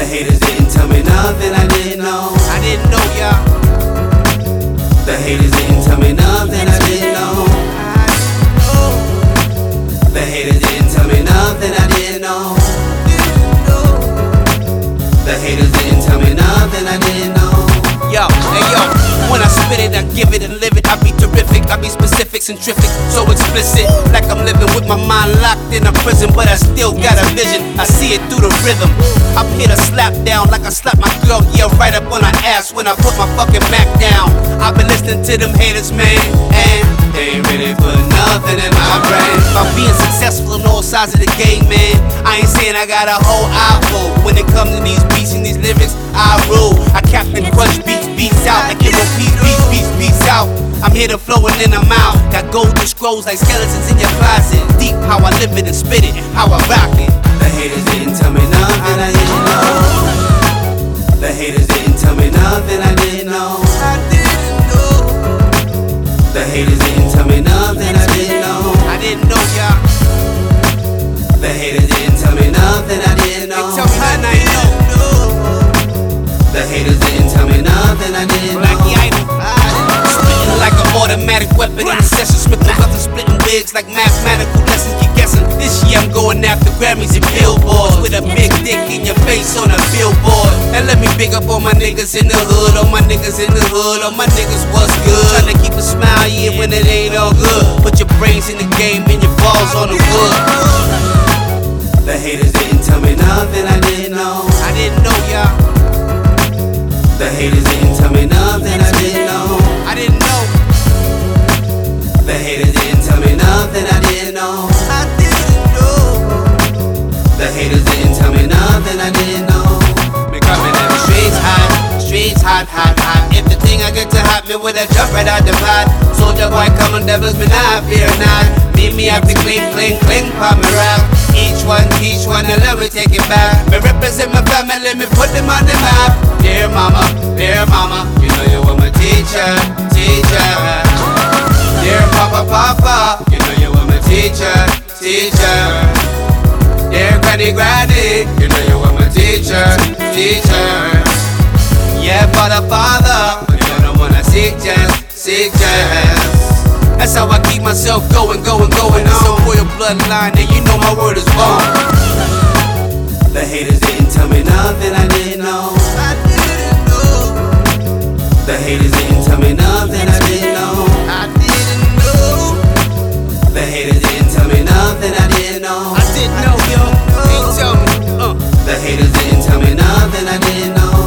haters didn't tell me nothing I didn't know. I didn't know, y'all. The haters didn't tell me nothing I didn't know. The haters didn't tell me nothing I didn't know. The haters didn't tell me nothing I didn't know. Yo, hey yo, when I spit it, I give it and live it. I be terrific, I be specific, centrific, so explicit. Like I'm living with my mind locked in a prison, but I still got a vision. I see it through the rhythm. I'm here to slap down like I slap my girl, yeah, right up on her ass when I put my fucking Mac down. I've been listening to them haters, man, and they ain't really put nothing in my brain. I'm being successful on all sides of the game, man. I ain't saying I got a whole eyeful. When it comes to these beats and these lyrics, I rule. I Captain Crunch beats out like it beats out. I'm here to flow and then I'm out. Got golden scrolls like skeletons in your closet. Deep how I live it and spit it, how I rock it. The haters didn't tell me nothing I didn't know. The haters didn't tell me nothing I didn't know. The haters didn't tell me nothing I didn't know. I didn't know, y'all. The haters didn't tell me nothing I didn't know. They tell me nothing I didn't know. The haters didn't tell me nothing I didn't know. Blackie Idol. Spitting like an automatic weapon in the session. Smith and Wesson splitting wigs like mathematical lessons. Keep guessing. This year I'm going after Grammys and Billboards with a big dick in your face on a billboard. And let me big up all my niggas in the hood, all my niggas in the hood, all my niggas what's good. Tryna keep a smile even when it ain't all good. Put your brains in the game and your balls on the wood. The haters didn't tell me nothing I didn't know. I didn't know, y'all. The haters didn't tell me nothing I didn't know. I didn't know. The haters didn't tell me nothing I didn't know. I didn't know. The haters didn't tell me nothing I didn't know. Me coming in the streets hot, hot. If the thing I get to hot, me with a jump right out the pot. Soldier boy coming, devils me not fear not. Meet me after cling, pop me rap. Each one, and let me take it back. Me represent my family, me put them on the map. Dear mama, you know you were my teacher. Dear papa, you know you were my teacher. Dear granny, you know you were my teacher. Yeah, father, you don't wanna seek just. That's how I keep myself going on. It's a royal bloodline, and you know my word is bond. The haters didn't tell me nothing I didn't know. I didn't know. The haters didn't tell me nothing I didn't know. I didn't know. The haters didn't tell me nothing I didn't know. I didn't know, yo. They tell me, The haters didn't tell me nothing I didn't know.